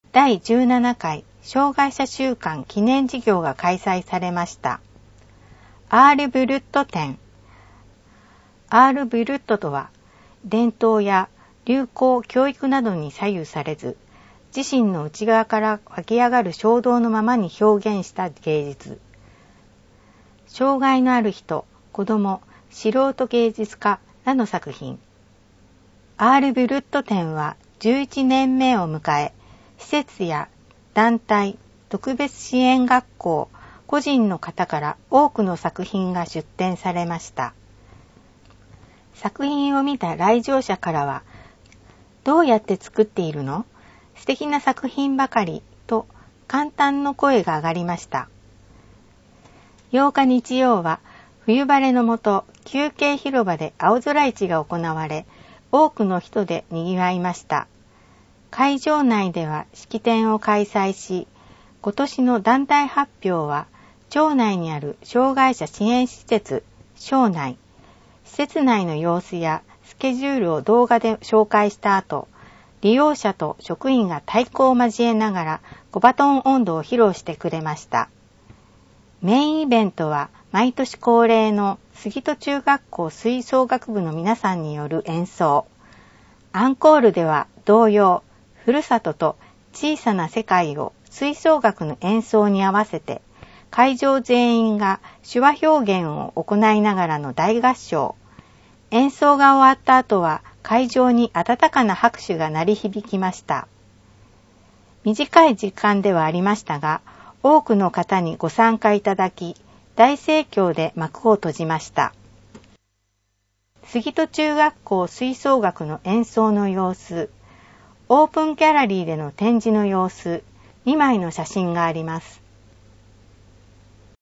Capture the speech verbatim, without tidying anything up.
だいじゅうななかい障害者週間記念事業が開催されました。アール・ブルット展。アール・ブルットとは、伝統や流行、教育などに左右されず、自身の内側から湧き上がる衝動のままに表現した芸術。障害のある人、子ども、素人芸術家らの作品。アール・ブルット展はじゅういちねんめを迎え、施設や団体、特別支援学校、個人の方から多くの作品が出展されました。作品を見た来場者からは、どうやって作っているの？素敵な作品ばかりと感嘆の声が上がりました。ようか日曜は冬晴れのもと休憩広場で青空市が行われ、多くの人で賑わいました。会場内では式典を開催し、今年の団体発表は町内にある障害者支援施設庄内、施設内の様子やスケジュールを動画で紹介した後、利用者と職員が太鼓を交えながら小バトン音頭を披露してくれました。メインイベントは毎年恒例の杉戸中学校吹奏楽部の皆さんによる演奏。アンコールでは童謡、ふるさとと小さな世界を吹奏楽の演奏に合わせて、会場全員が手話表現を行いながらの大合唱。演奏が終わった後は会場に温かな拍手が鳴り響きました。短い時間ではありましたが、多くの方にご参加いただき、大盛況で幕を閉じました。杉戸中学校吹奏楽の演奏の様子、オープンギャラリーでの展示の様子、にまいの写真があります。